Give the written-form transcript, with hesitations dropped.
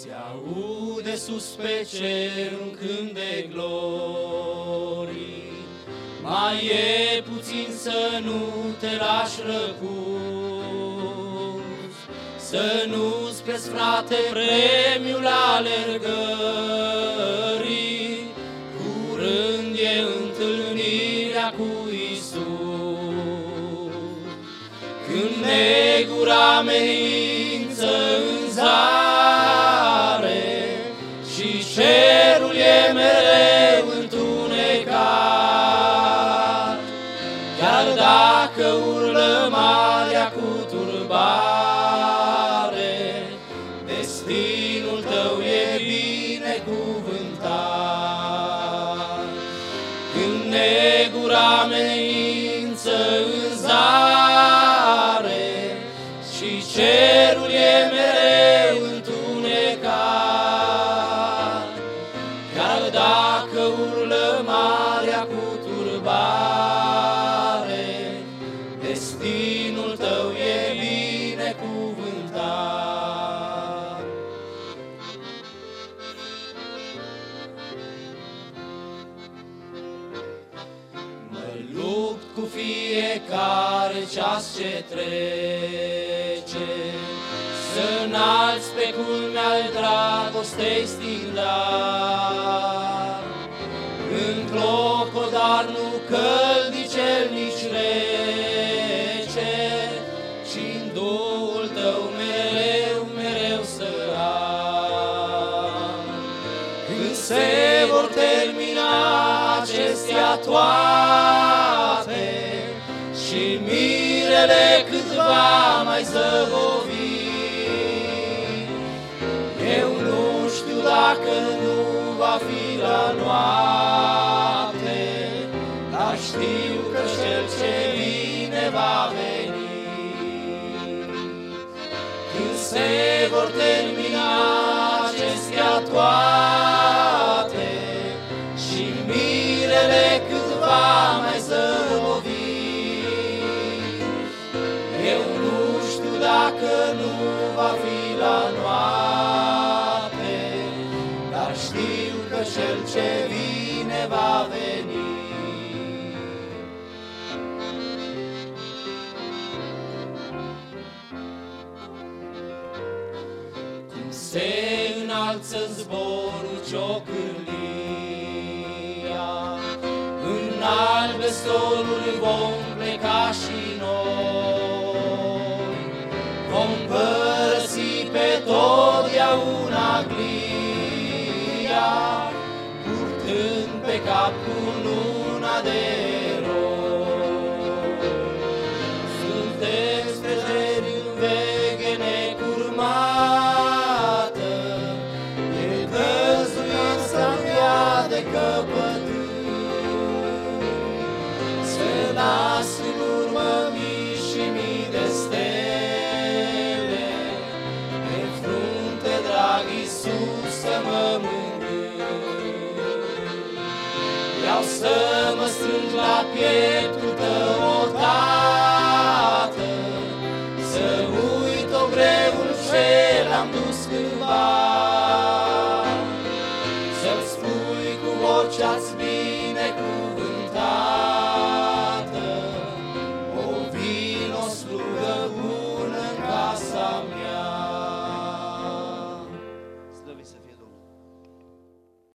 Se aude sus pe cer un cânt de glorii, mai e puțin să nu te lași răpus, să nu-ți pierzi, frate, premiul alergării, curând e întâlnirea cu Iisus. Când negura amenință în zare și cerul e mereu întunecat, chiar dacă urlă marea cu turbare, destinul tău e binecuvântat. Când negura amenință în zare și cerul e mereu întunecat, chiar dacă urlă marea cu turbare, destinul tău e binecuvântat. Mă lupt cu fiecare ceas ce trece, să înalți pe culmea-l dragostei stindar. În clopot, nu căldicel, nici rece, ci-n Duhul tău mereu, mereu să am. Când se vor termina acestea toate și mirele cât va mai zăbovi, eu nu știu dacă nu va fi la noapte, dar știu că cel ce vine va veni. Când se vor termina acestea toate și mirele cât va mai zăbovi, eu nu știu dacă nu va fi la noapte, dar știu că cel ce vine va veni. Cum se înalță zborul ciocârlia, în albe stoluri vom pleca și noi, vom părăsi pe totdeauna glia, purtând pe cap cununa de eroi. Suntem străgeri în veche necurmată, e dăzduința mea de căpătâi, să las în urmă mii și mii de stele, pe frunte, drag Iisus, să mă mângâi. Vreau să mă strâng la piept